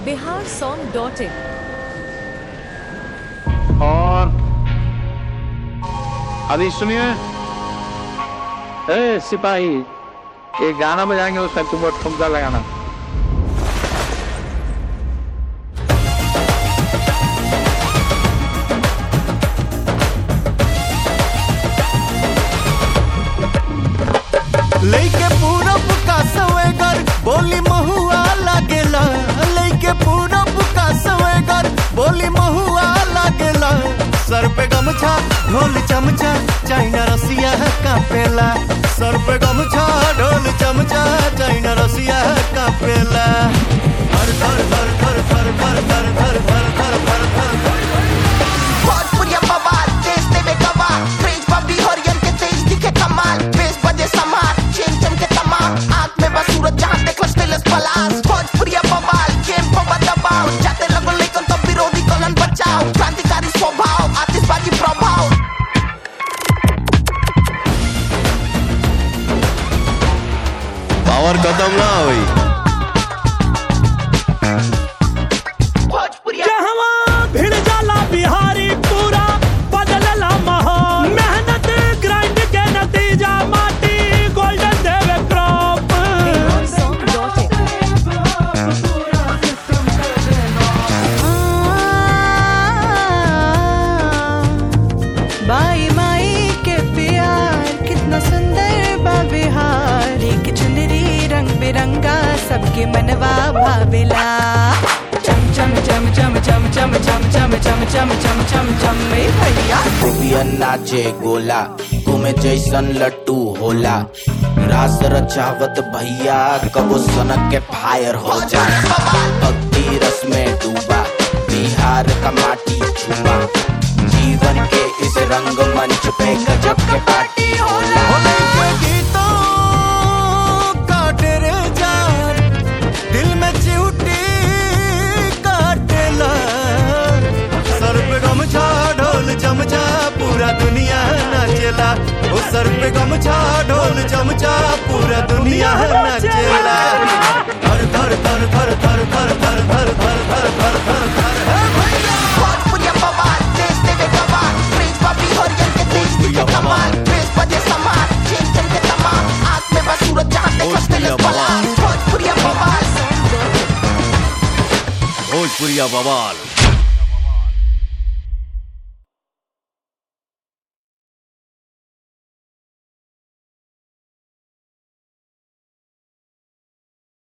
biharsong.in। और अभी सुनिए, सिपाही, ये गाना बजाएंगे उसका तुम ठुमका लगाना। लेके पूरब का सवेगर बोली महुआ लागेला, लेके पूरब का सवेगर बोली महुआ लागेला। सर पे गमछा ढोल चमचा चाइना रसिया कापेला, सर पे गमछा ढोल चमचा चाइना रसिया कापेला। धर धर धर धर धर धर धर धर धर धर धर धर धर। भोजपुरिया बवाल देश देवे गवाह, क्रेज बबी हरियर के तेज दिखे कमाल। बेस बजे समार चेन चमके तमाम, आँख में बस सूरज जहाँ देखो स्टेलस पलास। भोजपुरिया बवाल गेम को दबाओ, जाते लगो लेकिन तो विरोधी कलन बचाओ। क्रांतिकारी स्वभाव आतिशबाजी प्रभाव, पावर खत्म ना हुई। बाई माई के प्यार कितना सुंदर बा बिहार, एक चुनरी रंग बिरंगा सबके मनवा भावेला। चम चम चम चम चम चम चम चम चम चम चम चम चम भैया गोपिया नाचे गोला, तुम्हें जैसन लट्टू होला। रास रचावत भैया कबो सनक के फायर हो जा। भक्ति रस में डूबा बिहार का माटी छुआ, जीवन के इस रंग मंच पे गजब के पार्टी होला। के गीतों काटे रे जान, दिल में चिउटी काटेला। सर पे गमछा ढोल चमचा पूरा दुनिया नाचेला, ओ सर पे गमछा ढोल चमचा पूरा दुनिया नाचेला। धर धर धर धर धर धर धर धर धर धर धर धर धर। भोजपुरिया बवाल देश देवे गवाह, क्रेज बबी हरियर के तेज दिखे कमाल। बेस बजे समार चेन चमके तमाम, आँख में बस सूरज जहाँ देखो स्टेलस पलास। भोजपुरिया बवाल, भोजपुरिया बवाल।